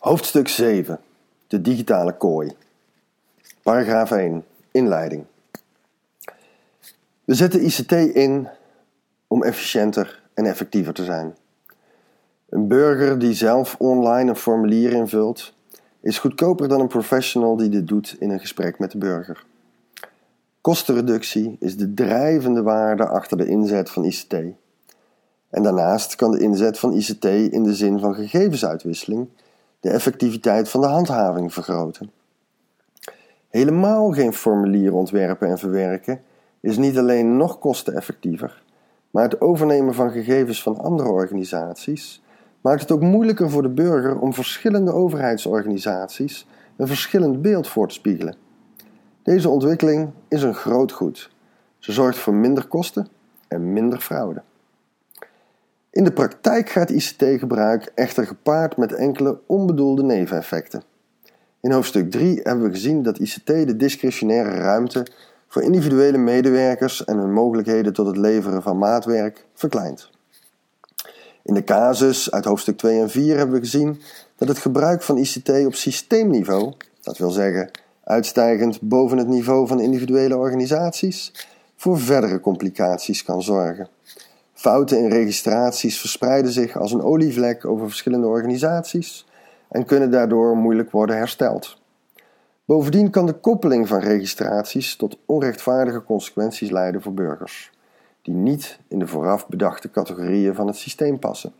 Hoofdstuk 7. De digitale kooi. Paragraaf 1. Inleiding. We zetten ICT in om efficiënter en effectiever te zijn. Een burger die zelf online een formulier invult, is goedkoper dan een professional die dit doet in een gesprek met de burger. Kostenreductie is de drijvende waarde achter de inzet van ICT. En daarnaast kan de inzet van ICT in de zin van gegevensuitwisseling de effectiviteit van de handhaving vergroten. Helemaal geen formulier ontwerpen en verwerken is niet alleen nog kosteneffectiever, maar het overnemen van gegevens van andere organisaties maakt het ook moeilijker voor de burger om verschillende overheidsorganisaties een verschillend beeld voor te spiegelen. Deze ontwikkeling is een groot goed. Ze zorgt voor minder kosten en minder fraude. In de praktijk gaat ICT-gebruik echter gepaard met enkele onbedoelde neveneffecten. In hoofdstuk 3 hebben we gezien dat ICT de discretionaire ruimte voor individuele medewerkers en hun mogelijkheden tot het leveren van maatwerk verkleint. In de casus uit hoofdstuk 2 en 4 hebben we gezien dat het gebruik van ICT op systeemniveau, dat wil zeggen uitstijgend boven het niveau van individuele organisaties, voor verdere complicaties kan zorgen. Fouten in registraties verspreiden zich als een olievlek over verschillende organisaties en kunnen daardoor moeilijk worden hersteld. Bovendien kan de koppeling van registraties tot onrechtvaardige consequenties leiden voor burgers, die niet in de vooraf bedachte categorieën van het systeem passen.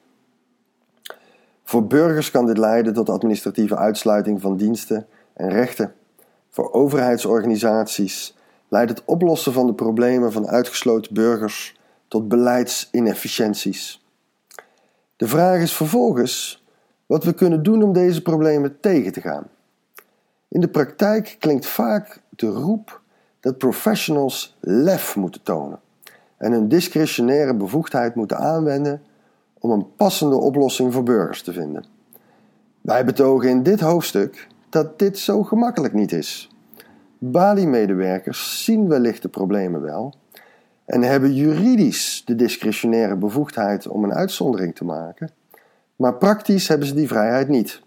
Voor burgers kan dit leiden tot administratieve uitsluiting van diensten en rechten. Voor overheidsorganisaties leidt het oplossen van de problemen van uitgesloten burgers tot beleidsinefficiënties. De vraag is vervolgens wat we kunnen doen om deze problemen tegen te gaan. In de praktijk klinkt vaak de roep dat professionals lef moeten tonen en hun discretionaire bevoegdheid moeten aanwenden om een passende oplossing voor burgers te vinden. Wij betogen in dit hoofdstuk dat dit zo gemakkelijk niet is. Balie-medewerkers zien wellicht de problemen wel en hebben juridisch de discretionaire bevoegdheid om een uitzondering te maken, maar praktisch hebben ze die vrijheid niet.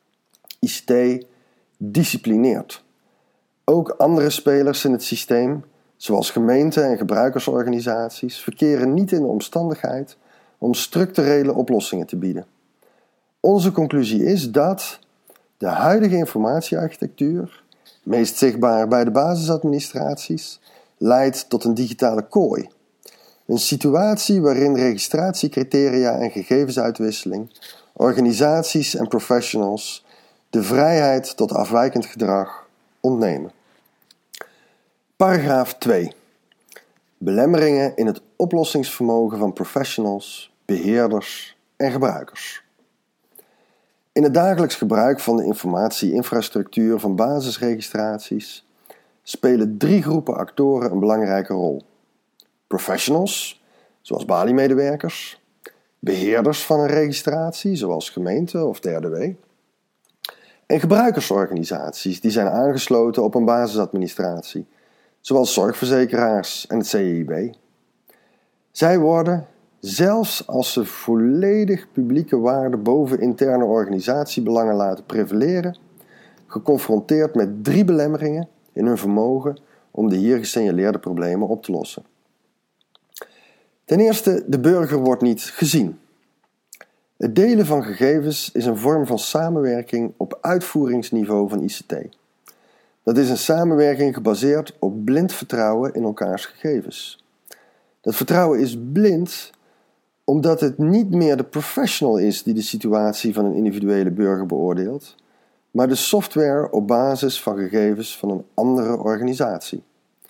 ICT disciplineert. Ook andere spelers in het systeem, zoals gemeenten en gebruikersorganisaties, verkeren niet in de omstandigheid om structurele oplossingen te bieden. Onze conclusie is dat de huidige informatiearchitectuur, meest zichtbaar bij de basisadministraties, leidt tot een digitale kooi. Een situatie waarin registratiecriteria en gegevensuitwisseling organisaties en professionals de vrijheid tot afwijkend gedrag ontnemen. Paragraaf 2. Belemmeringen in het oplossingsvermogen van professionals, beheerders en gebruikers. In het dagelijks gebruik van de informatieinfrastructuur van basisregistraties spelen 3 groepen actoren een belangrijke rol. Professionals, zoals balie-medewerkers, beheerders van een registratie, zoals gemeente of DRDW, en gebruikersorganisaties die zijn aangesloten op een basisadministratie, zoals zorgverzekeraars en het CIIB. Zij worden, zelfs als ze volledig publieke waarde boven interne organisatiebelangen laten prevaleren, geconfronteerd met 3 belemmeringen in hun vermogen om de hier gesignaleerde problemen op te lossen. Ten eerste, de burger wordt niet gezien. Het delen van gegevens is een vorm van samenwerking op uitvoeringsniveau van ICT. Dat is een samenwerking gebaseerd op blind vertrouwen in elkaars gegevens. Dat vertrouwen is blind omdat het niet meer de professional is die de situatie van een individuele burger beoordeelt, maar de software op basis van gegevens van een andere organisatie.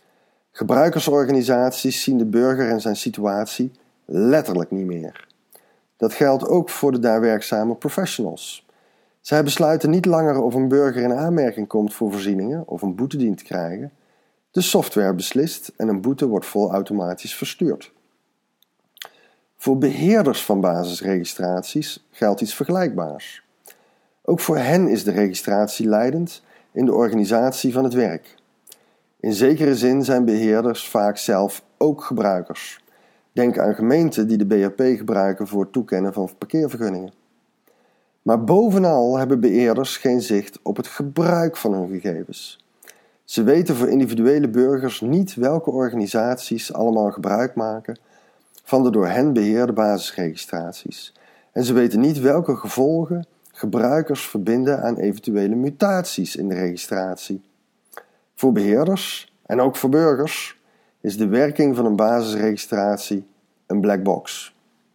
Gebruikersorganisaties zien de burger en zijn situatie letterlijk niet meer. Dat geldt ook voor de daar werkzame professionals. Zij besluiten niet langer of een burger in aanmerking komt voor voorzieningen of een boete dient te krijgen. De software beslist en een boete wordt volautomatisch verstuurd. Voor beheerders van basisregistraties geldt iets vergelijkbaars. Ook voor hen is de registratie leidend in de organisatie van het werk. In zekere zin zijn beheerders vaak zelf ook gebruikers. Denk aan gemeenten die de BHP gebruiken voor het toekennen van parkeervergunningen. Maar bovenal hebben beheerders geen zicht op het gebruik van hun gegevens. Ze weten voor individuele burgers niet welke organisaties allemaal gebruik maken van de door hen beheerde basisregistraties. En ze weten niet welke gevolgen gebruikers verbinden aan eventuele mutaties in de registratie. Voor beheerders en ook voor burgers is de werking van een basisregistratie een black box.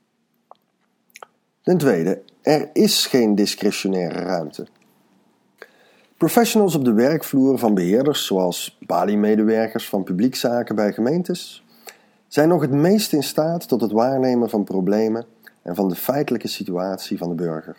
Ten tweede, er is geen discretionaire ruimte. Professionals op de werkvloer van beheerders, zoals baliemedewerkers van publiekzaken bij gemeentes, zijn nog het meest in staat tot het waarnemen van problemen en van de feitelijke situatie van de burger.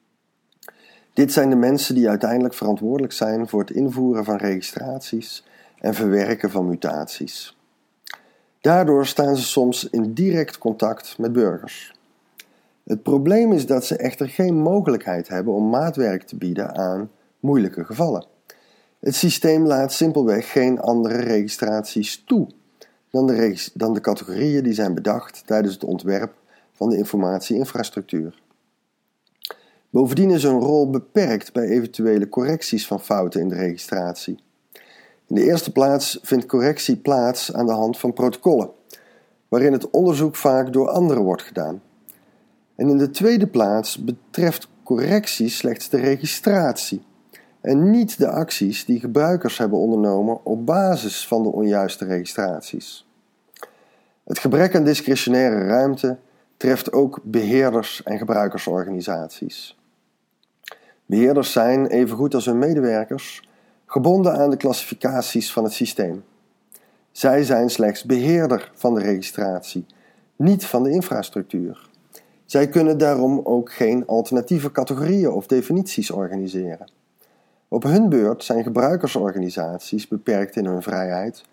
Dit zijn de mensen die uiteindelijk verantwoordelijk zijn voor het invoeren van registraties en verwerken van mutaties. Daardoor staan ze soms in direct contact met burgers. Het probleem is dat ze echter geen mogelijkheid hebben om maatwerk te bieden aan moeilijke gevallen. Het systeem laat simpelweg geen andere registraties toe dan de categorieën die zijn bedacht tijdens het ontwerp van de informatieinfrastructuur. Bovendien is hun rol beperkt bij eventuele correcties van fouten in de registratie. In de eerste plaats vindt correctie plaats aan de hand van protocollen, waarin het onderzoek vaak door anderen wordt gedaan. En in de tweede plaats betreft correctie slechts de registratie en niet de acties die gebruikers hebben ondernomen op basis van de onjuiste registraties. Het gebrek aan discretionaire ruimte treft ook beheerders en gebruikersorganisaties. Beheerders zijn, evengoed als hun medewerkers, gebonden aan de klassificaties van het systeem. Zij zijn slechts beheerder van de registratie, niet van de infrastructuur. Zij kunnen daarom ook geen alternatieve categorieën of definities organiseren. Op hun beurt zijn gebruikersorganisaties beperkt in hun vrijheid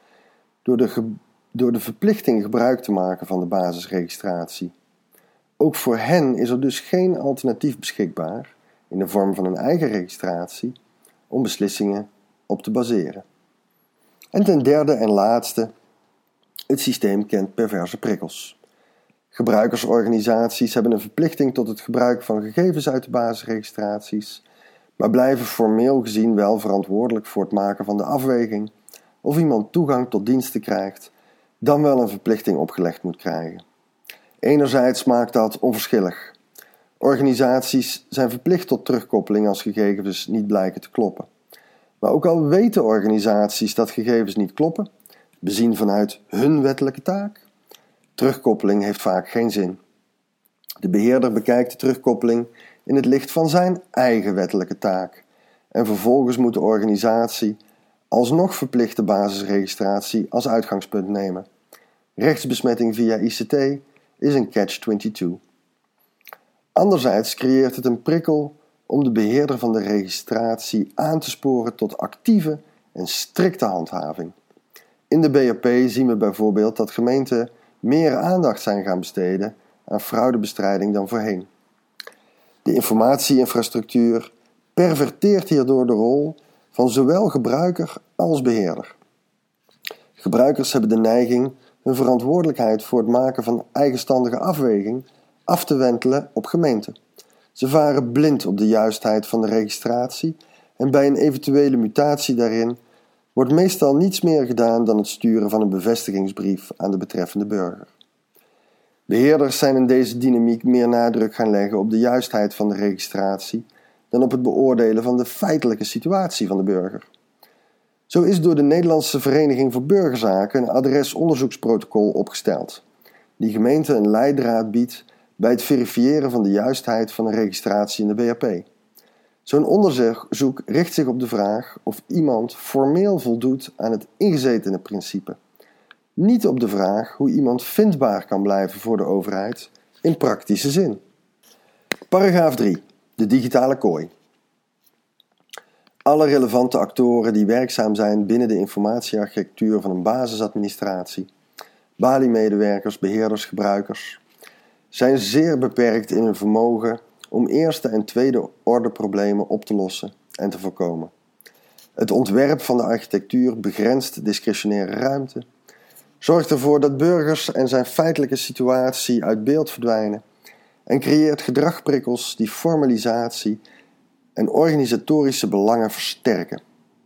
door de verplichting gebruik te maken van de basisregistratie. Ook voor hen is er dus geen alternatief beschikbaar, in de vorm van een eigen registratie, om beslissingen op te baseren. En ten derde en laatste, het systeem kent perverse prikkels. Gebruikersorganisaties hebben een verplichting tot het gebruik van gegevens uit de basisregistraties, maar blijven formeel gezien wel verantwoordelijk voor het maken van de afweging of iemand toegang tot diensten krijgt, dan wel een verplichting opgelegd moet krijgen. Enerzijds maakt dat onverschillig. Organisaties zijn verplicht tot terugkoppeling als gegevens niet blijken te kloppen. Maar ook al weten organisaties dat gegevens niet kloppen, bezien vanuit hun wettelijke taak, terugkoppeling heeft vaak geen zin. De beheerder bekijkt de terugkoppeling in het licht van zijn eigen wettelijke taak en vervolgens moet de organisatie alsnog verplichte basisregistratie als uitgangspunt nemen. Rechtsbesmetting via ICT is een catch-22. Anderzijds creëert het een prikkel om de beheerder van de registratie aan te sporen tot actieve en strikte handhaving. In de BAP zien we bijvoorbeeld dat gemeenten meer aandacht zijn gaan besteden aan fraudebestrijding dan voorheen. De informatieinfrastructuur perverteert hierdoor de rol van zowel gebruiker als beheerder. Gebruikers hebben de neiging hun verantwoordelijkheid voor het maken van eigenstandige afweging af te wentelen op gemeenten. Ze varen blind op de juistheid van de registratie en bij een eventuele mutatie daarin wordt meestal niets meer gedaan dan het sturen van een bevestigingsbrief aan de betreffende burger. Beheerders zijn in deze dynamiek meer nadruk gaan leggen op de juistheid van de registratie dan op het beoordelen van de feitelijke situatie van de burger. Zo is door de Nederlandse Vereniging voor Burgerzaken een adresonderzoeksprotocol opgesteld, die gemeenten een leidraad biedt bij het verifiëren van de juistheid van een registratie in de BAP. Zo'n onderzoek richt zich op de vraag of iemand formeel voldoet aan het ingezetene principe. Niet op de vraag hoe iemand vindbaar kan blijven voor de overheid in praktische zin. Paragraaf 3. De digitale kooi. Alle relevante actoren die werkzaam zijn binnen de informatiearchitectuur van een basisadministratie, baliemedewerkers, beheerders, gebruikers, zijn zeer beperkt in hun vermogen om eerste en tweede orde problemen op te lossen en te voorkomen. Het ontwerp van de architectuur begrenst discretionaire ruimte, zorgt ervoor dat burgers en zijn feitelijke situatie uit beeld verdwijnen en creëert gedragprikkels die formalisatie en organisatorische belangen versterken.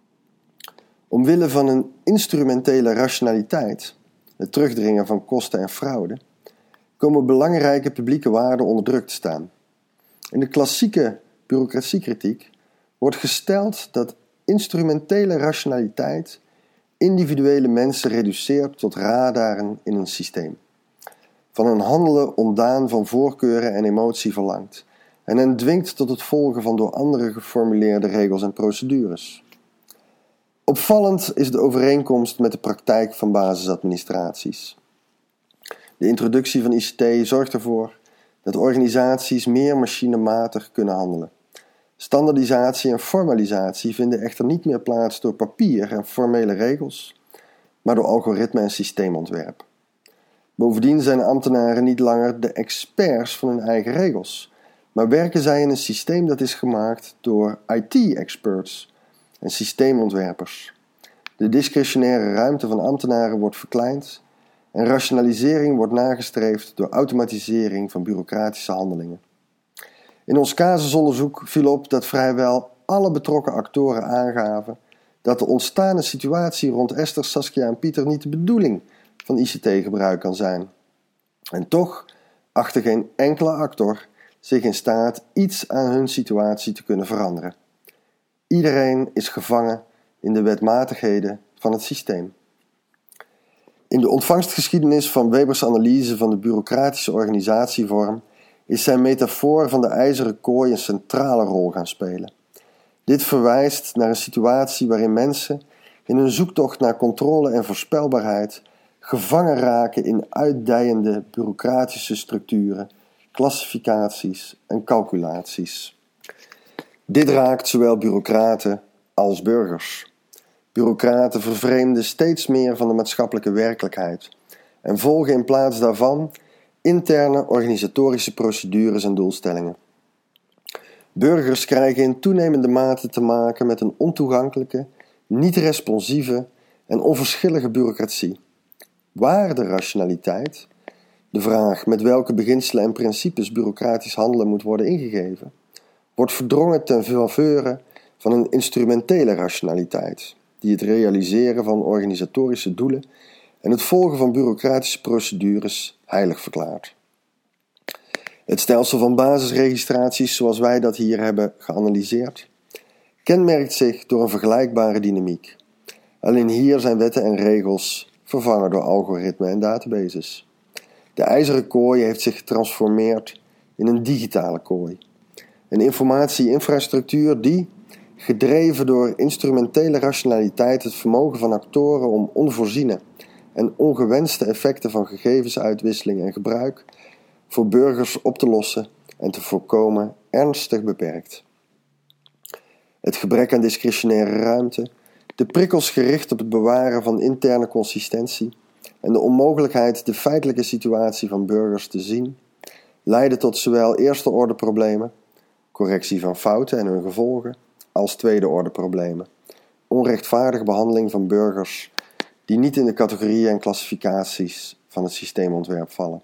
Omwille van een instrumentele rationaliteit, het terugdringen van kosten en fraude, komen belangrijke publieke waarden onder druk te staan. In de klassieke bureaucratiekritiek wordt gesteld dat instrumentele rationaliteit individuele mensen reduceert tot radaren in een systeem. Van een handelen ontdaan van voorkeuren en emotie verlangt en hen dwingt tot het volgen van door anderen geformuleerde regels en procedures. Opvallend is de overeenkomst met de praktijk van basisadministraties. De introductie van ICT zorgt ervoor dat organisaties meer machinematig kunnen handelen. Standaardisatie en formalisatie vinden echter niet meer plaats door papier en formele regels, maar door algoritme en systeemontwerp. Bovendien zijn ambtenaren niet langer de experts van hun eigen regels, maar werken zij in een systeem dat is gemaakt door IT-experts en systeemontwerpers. De discretionaire ruimte van ambtenaren wordt verkleind en rationalisering wordt nagestreefd door automatisering van bureaucratische handelingen. In ons casusonderzoek viel op dat vrijwel alle betrokken actoren aangaven dat de ontstane situatie rond Esther, Saskia en Pieter niet de bedoeling van ICT-gebruik kan zijn. En toch achtte geen enkele actor zich in staat iets aan hun situatie te kunnen veranderen. Iedereen is gevangen in de wetmatigheden van het systeem. In de ontvangstgeschiedenis van Webers analyse van de bureaucratische organisatievorm is zijn metafoor van de ijzeren kooi een centrale rol gaan spelen. Dit verwijst naar een situatie waarin mensen in hun zoektocht naar controle en voorspelbaarheid gevangen raken in uitdijende bureaucratische structuren, klassificaties en calculaties. Dit raakt zowel bureaucraten als burgers. Bureaucraten vervreemden steeds meer van de maatschappelijke werkelijkheid en volgen in plaats daarvan interne organisatorische procedures en doelstellingen. Burgers krijgen in toenemende mate te maken met een ontoegankelijke, niet-responsieve en onverschillige bureaucratie. Waar de rationaliteit, de vraag met welke beginselen en principes bureaucratisch handelen moet worden ingegeven, wordt verdrongen ten faveur van een instrumentele rationaliteit, die het realiseren van organisatorische doelen en het volgen van bureaucratische procedures heilig verklaart. Het stelsel van basisregistraties, zoals wij dat hier hebben geanalyseerd, kenmerkt zich door een vergelijkbare dynamiek. Alleen hier zijn wetten en regels vervangen door algoritmen en databases. De ijzeren kooi heeft zich getransformeerd in een digitale kooi. Een informatie-infrastructuur die, gedreven door instrumentele rationaliteit, het vermogen van actoren om onvoorziene en ongewenste effecten van gegevensuitwisseling en gebruik voor burgers op te lossen en te voorkomen ernstig beperkt. Het gebrek aan discretionaire ruimte, de prikkels gericht op het bewaren van interne consistentie en de onmogelijkheid de feitelijke situatie van burgers te zien, leiden tot zowel eerste orde problemen, correctie van fouten en hun gevolgen, als tweede orde problemen, onrechtvaardige behandeling van burgers die niet in de categorieën en klassificaties van het systeemontwerp vallen.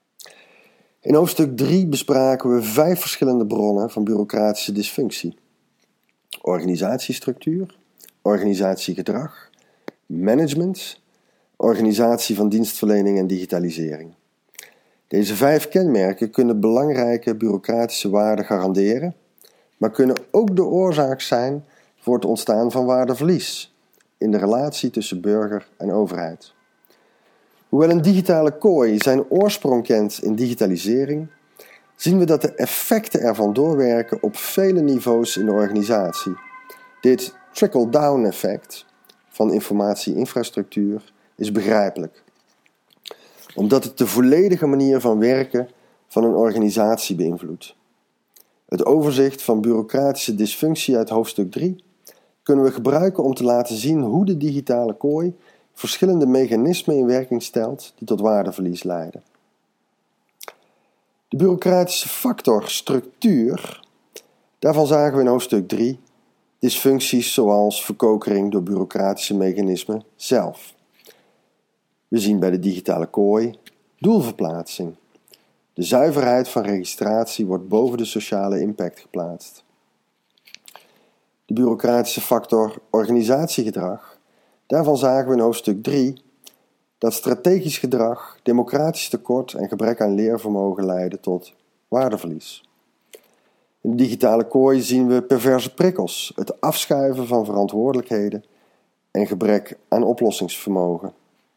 In hoofdstuk 3 bespraken we 5 verschillende bronnen van bureaucratische dysfunctie: organisatiestructuur, organisatiegedrag, management, organisatie van dienstverlening en digitalisering. Deze 5 kenmerken kunnen belangrijke bureaucratische waarden garanderen, maar kunnen ook de oorzaak zijn voor het ontstaan van waardeverlies in de relatie tussen burger en overheid. Hoewel een digitale kooi zijn oorsprong kent in digitalisering, zien we dat de effecten ervan doorwerken op vele niveaus in de organisatie. Dit trickle-down effect van informatie-infrastructuur is begrijpelijk, omdat het de volledige manier van werken van een organisatie beïnvloedt. Het overzicht van bureaucratische dysfunctie uit hoofdstuk 3 kunnen we gebruiken om te laten zien hoe de digitale kooi verschillende mechanismen in werking stelt die tot waardeverlies leiden. De bureaucratische factor structuur, daarvan zagen we in hoofdstuk 3 dysfuncties zoals verkokering door bureaucratische mechanismen zelf. We zien bij de digitale kooi doelverplaatsing, De zuiverheid van registratie wordt boven de sociale impact geplaatst. De bureaucratische factor organisatiegedrag, daarvan zagen we in hoofdstuk 3 dat strategisch gedrag, democratisch tekort en gebrek aan leervermogen leiden tot waardeverlies. In de digitale kooi zien we perverse prikkels, het afschuiven van verantwoordelijkheden en gebrek aan oplossingsvermogen.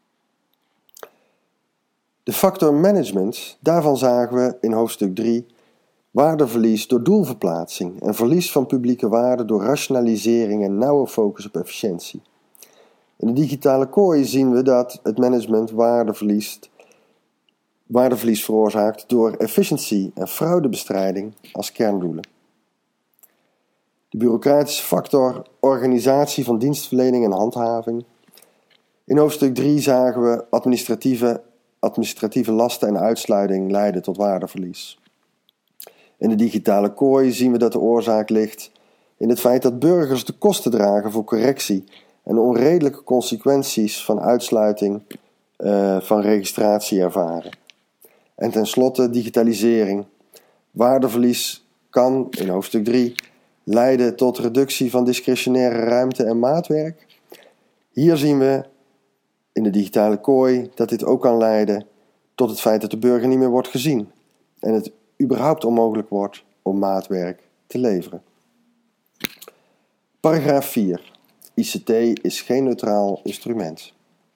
De factor management, daarvan zagen we in hoofdstuk 3 waardeverlies door doelverplaatsing en verlies van publieke waarde door rationalisering en nauwe focus op efficiëntie. In de digitale kooi zien we dat het management waardeverlies veroorzaakt door efficiëntie en fraudebestrijding als kerndoelen. De bureaucratische factor organisatie van dienstverlening en handhaving. In hoofdstuk 3 zagen we administratieve lasten en uitsluiting leiden tot waardeverlies. In de digitale kooi zien we dat de oorzaak ligt in het feit dat burgers de kosten dragen voor correctie en onredelijke consequenties van uitsluiting van registratie ervaren. En tenslotte digitalisering. Waardeverlies kan, in hoofdstuk 3, leiden tot reductie van discretionaire ruimte en maatwerk. Hier zien we in de digitale kooi dat dit ook kan leiden tot het feit dat de burger niet meer wordt gezien en het überhaupt onmogelijk wordt om maatwerk te leveren. Paragraaf 4. ICT is geen neutraal instrument.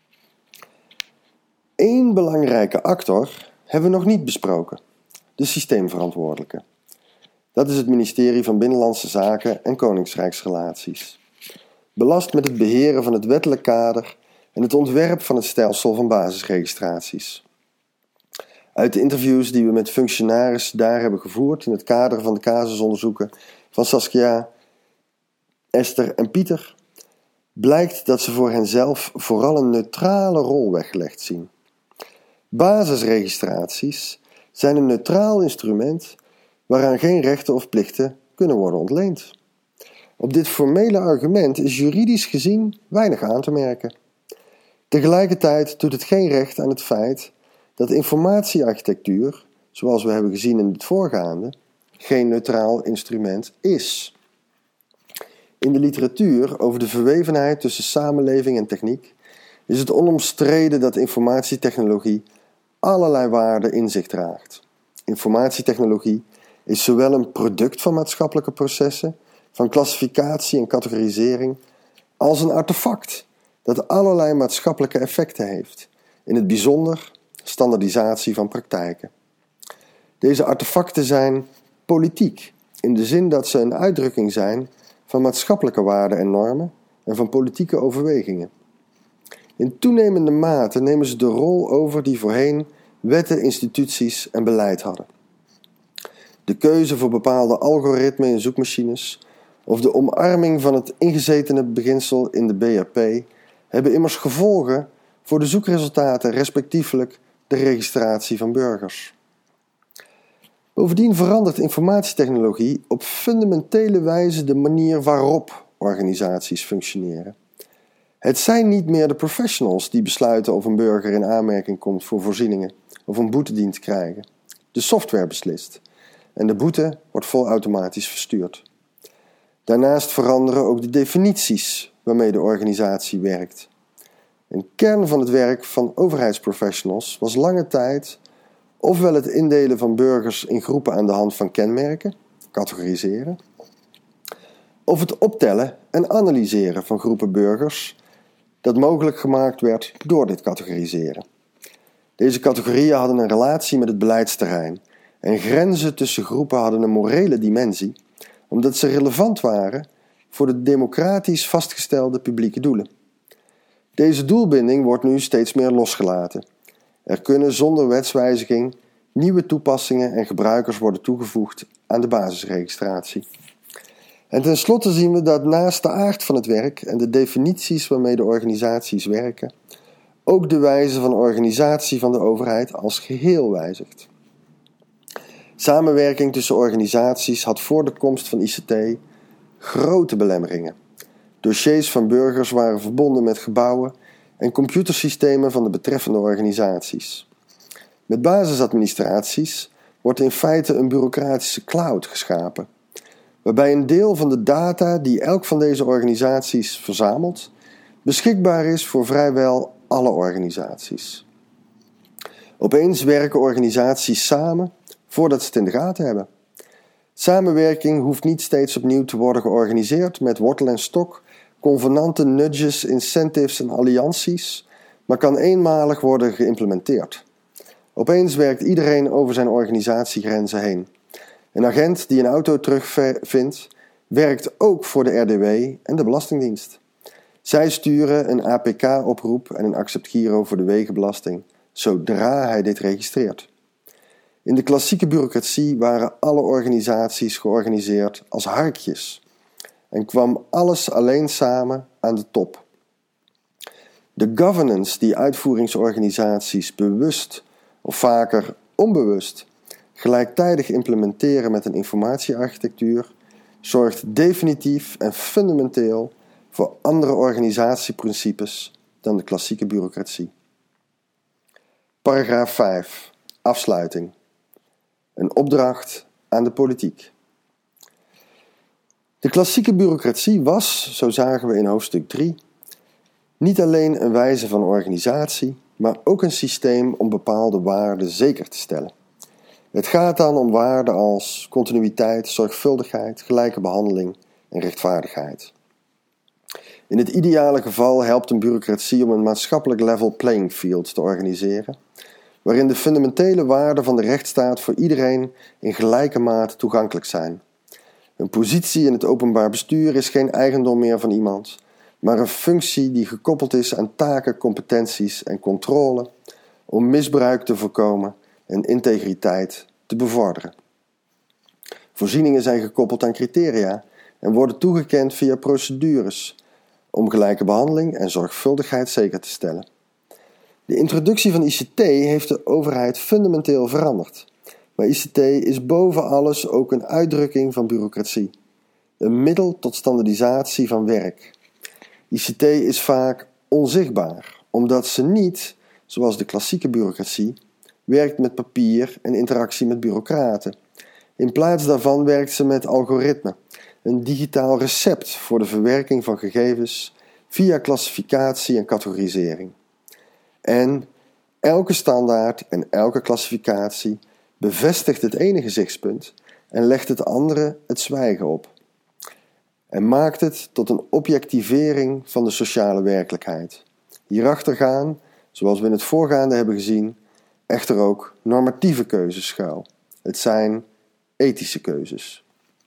Eén belangrijke actor hebben we nog niet besproken: de systeemverantwoordelijke. Dat is het ministerie van Binnenlandse Zaken en Koningsrijksrelaties. Belast met het beheren van het wettelijk kader en het ontwerp van het stelsel van basisregistraties. Uit de interviews die we met functionarissen daar hebben gevoerd in het kader van de casusonderzoeken van Saskia, Esther en Pieter, blijkt dat ze voor henzelf vooral een neutrale rol weggelegd zien. Basisregistraties zijn een neutraal instrument waaraan geen rechten of plichten kunnen worden ontleend. Op dit formele argument is juridisch gezien weinig aan te merken. Tegelijkertijd doet het geen recht aan het feit dat informatiearchitectuur, zoals we hebben gezien in het voorgaande, geen neutraal instrument is. In de literatuur over de verwevenheid tussen samenleving en techniek is het onomstreden dat informatietechnologie allerlei waarden in zich draagt. Informatietechnologie is zowel een product van maatschappelijke processen, van klassificatie en categorisering, als een artefact dat allerlei maatschappelijke effecten heeft, in het bijzonder standaardisatie van praktijken. Deze artefacten zijn politiek, in de zin dat ze een uitdrukking zijn van maatschappelijke waarden en normen en van politieke overwegingen. In toenemende mate nemen ze de rol over die voorheen wetten, instituties en beleid hadden. De keuze voor bepaalde algoritmen in zoekmachines of de omarming van het ingezetene beginsel in de BRP hebben immers gevolgen voor de zoekresultaten, respectievelijk de registratie van burgers. Bovendien verandert informatietechnologie op fundamentele wijze de manier waarop organisaties functioneren. Het zijn niet meer de professionals die besluiten of een burger in aanmerking komt voor voorzieningen of een boete dient te krijgen. De software beslist en de boete wordt volautomatisch verstuurd. Daarnaast veranderen ook de definities waarmee de organisatie werkt. Een kern van het werk van overheidsprofessionals was lange tijd ofwel het indelen van burgers in groepen aan de hand van kenmerken, categoriseren, of het optellen en analyseren van groepen burgers dat mogelijk gemaakt werd door dit categoriseren. Deze categorieën hadden een relatie met het beleidsterrein en grenzen tussen groepen hadden een morele dimensie, omdat ze relevant waren voor de democratisch vastgestelde publieke doelen. Deze doelbinding wordt nu steeds meer losgelaten. Er kunnen zonder wetswijziging nieuwe toepassingen en gebruikers worden toegevoegd aan de basisregistratie. En tenslotte zien we dat naast de aard van het werk en de definities waarmee de organisaties werken, ook de wijze van organisatie van de overheid als geheel wijzigt. Samenwerking tussen organisaties had voor de komst van ICT grote belemmeringen. Dossiers van burgers waren verbonden met gebouwen en computersystemen van de betreffende organisaties. Met basisadministraties wordt in feite een bureaucratische cloud geschapen, waarbij een deel van de data die elk van deze organisaties verzamelt, beschikbaar is voor vrijwel alle organisaties. Opeens werken organisaties samen voordat ze het in de gaten hebben. Samenwerking hoeft niet steeds opnieuw te worden georganiseerd met wortel en stok, convenanten, nudges, incentives en allianties, maar kan eenmalig worden geïmplementeerd. Opeens werkt iedereen over zijn organisatiegrenzen heen. Een agent die een auto terugvindt, werkt ook voor de RDW en de Belastingdienst. Zij sturen een APK-oproep en een accept-giro voor de wegenbelasting, zodra hij dit registreert. In de klassieke bureaucratie waren alle organisaties georganiseerd als harkjes en kwam alles alleen samen aan de top. De governance die uitvoeringsorganisaties bewust of vaker onbewust gelijktijdig implementeren met een informatiearchitectuur zorgt definitief en fundamenteel voor andere organisatieprincipes dan de klassieke bureaucratie. Paragraaf 5. Afsluiting. Een opdracht aan de politiek. De klassieke bureaucratie was, zo zagen we in hoofdstuk 3, niet alleen een wijze van organisatie, maar ook een systeem om bepaalde waarden zeker te stellen. Het gaat dan om waarden als continuïteit, zorgvuldigheid, gelijke behandeling en rechtvaardigheid. In het ideale geval helpt een bureaucratie om een maatschappelijk level playing field te organiseren, waarin de fundamentele waarden van de rechtsstaat voor iedereen in gelijke mate toegankelijk zijn. Een positie in het openbaar bestuur is geen eigendom meer van iemand, maar een functie die gekoppeld is aan taken, competenties en controle om misbruik te voorkomen en integriteit te bevorderen. Voorzieningen zijn gekoppeld aan criteria en worden toegekend via procedures om gelijke behandeling en zorgvuldigheid zeker te stellen. De introductie van ICT heeft de overheid fundamenteel veranderd. Maar ICT is boven alles ook een uitdrukking van bureaucratie. Een middel tot standaardisatie van werk. ICT is vaak onzichtbaar, omdat ze niet, zoals de klassieke bureaucratie, werkt met papier en interactie met bureaucraten. In plaats daarvan werkt ze met algoritme, een digitaal recept voor de verwerking van gegevens via klassificatie en categorisering. En elke standaard en elke klassificatie bevestigt het ene gezichtspunt en legt het andere het zwijgen op. En maakt het tot een objectivering van de sociale werkelijkheid. Hierachter gaan, zoals we in het voorgaande hebben gezien, echter ook normatieve keuzes schuil. Het zijn ethische keuzes.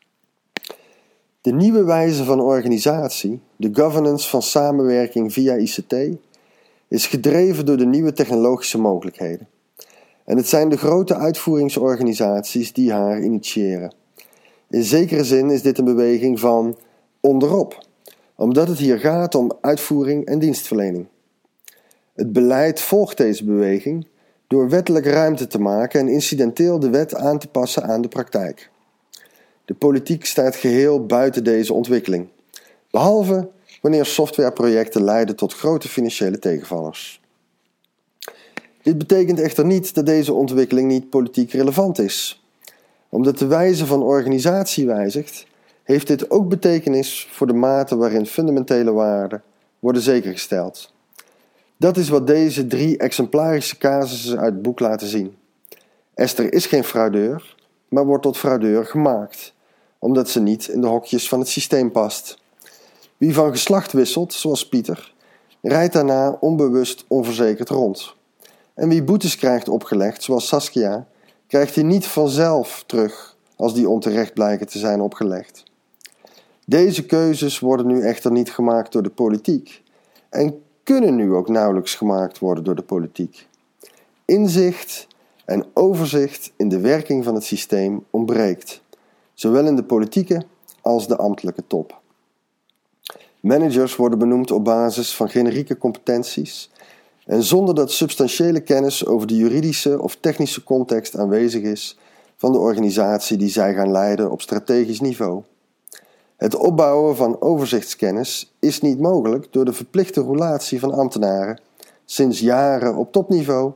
De nieuwe wijze van organisatie, de governance van samenwerking via ICT, is gedreven door de nieuwe technologische mogelijkheden. En het zijn de grote uitvoeringsorganisaties die haar initiëren. In zekere zin is dit een beweging van onderop, omdat het hier gaat om uitvoering en dienstverlening. Het beleid volgt deze beweging door wettelijk ruimte te maken en incidenteel de wet aan te passen aan de praktijk. De politiek staat geheel buiten deze ontwikkeling, behalve wanneer softwareprojecten leiden tot grote financiële tegenvallers. Dit betekent echter niet dat deze ontwikkeling niet politiek relevant is. Omdat de wijze van organisatie wijzigt, heeft dit ook betekenis voor de mate waarin fundamentele waarden worden zekergesteld. Dat is wat deze 3 exemplarische casussen uit het boek laten zien. Esther is geen fraudeur, maar wordt tot fraudeur gemaakt, omdat ze niet in de hokjes van het systeem past. Wie van geslacht wisselt, zoals Pieter, rijdt daarna onbewust onverzekerd rond. En wie boetes krijgt opgelegd, zoals Saskia, krijgt die niet vanzelf terug als die onterecht blijken te zijn opgelegd. Deze keuzes worden nu echter niet gemaakt door de politiek en kunnen nu ook nauwelijks gemaakt worden door de politiek. Inzicht en overzicht in de werking van het systeem ontbreekt, zowel in de politieke als de ambtelijke top. Managers worden benoemd op basis van generieke competenties en zonder dat substantiële kennis over de juridische of technische context aanwezig is van de organisatie die zij gaan leiden op strategisch niveau. Het opbouwen van overzichtskennis is niet mogelijk door de verplichte roulatie van ambtenaren, sinds jaren op topniveau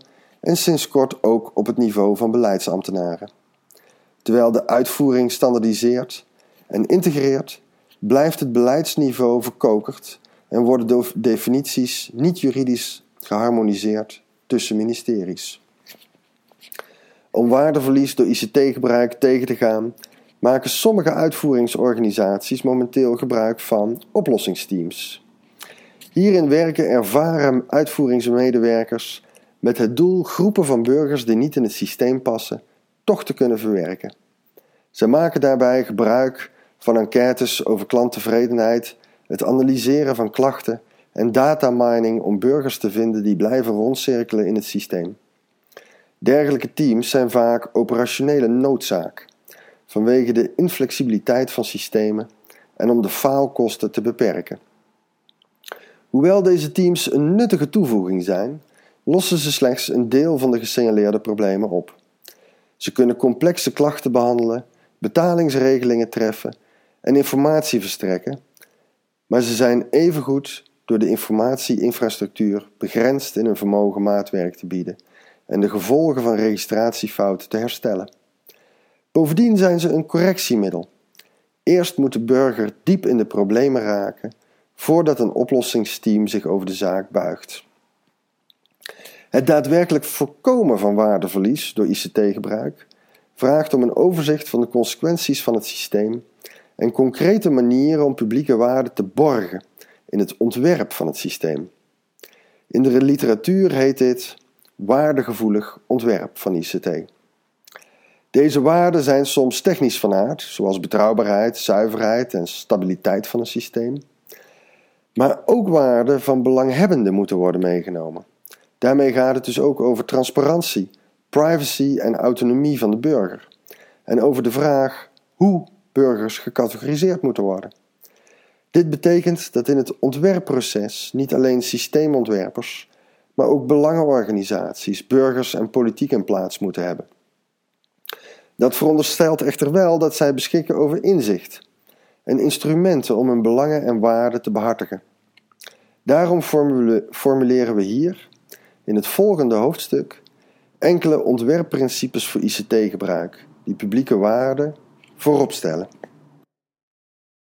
en sinds kort ook op het niveau van beleidsambtenaren. Terwijl de uitvoering standaardiseert en integreert, blijft het beleidsniveau verkokerd en worden definities niet juridisch geharmoniseerd tussen ministeries. Om waardeverlies door ICT-gebruik tegen te gaan, maken sommige uitvoeringsorganisaties momenteel gebruik van oplossingsteams. Hierin werken ervaren uitvoeringsmedewerkers met het doel groepen van burgers die niet in het systeem passen, toch te kunnen verwerken. Ze maken daarbij gebruik van enquêtes over klanttevredenheid, het analyseren van klachten en datamining om burgers te vinden die blijven rondcirkelen in het systeem. Dergelijke teams zijn vaak operationele noodzaak, vanwege de inflexibiliteit van systemen en om de faalkosten te beperken. Hoewel deze teams een nuttige toevoeging zijn, lossen ze slechts een deel van de gesignaleerde problemen op. Ze kunnen complexe klachten behandelen, betalingsregelingen treffen en informatie verstrekken, maar ze zijn evengoed door de informatieinfrastructuur begrensd in hun vermogen maatwerk te bieden en de gevolgen van registratiefouten te herstellen. Bovendien zijn ze een correctiemiddel. Eerst moet de burger diep in de problemen raken voordat een oplossingsteam zich over de zaak buigt. Het daadwerkelijk voorkomen van waardeverlies door ICT-gebruik vraagt om een overzicht van de consequenties van het systeem en concrete manieren om publieke waarde te borgen in het ontwerp van het systeem. In de literatuur heet dit waardegevoelig ontwerp van ICT. Deze waarden zijn soms technisch van aard, zoals betrouwbaarheid, zuiverheid en stabiliteit van een systeem. Maar ook waarden van belanghebbenden moeten worden meegenomen. Daarmee gaat het dus ook over transparantie, privacy en autonomie van de burger. En over de vraag hoe burgers gecategoriseerd moeten worden. Dit betekent dat in het ontwerpproces niet alleen systeemontwerpers, maar ook belangenorganisaties, burgers en politiek een plaats moeten hebben. Dat veronderstelt echter wel dat zij beschikken over inzicht en instrumenten om hun belangen en waarden te behartigen. Daarom formuleren we hier, in het volgende hoofdstuk, enkele ontwerpprincipes voor ICT-gebruik, die publieke waarden voorop stellen.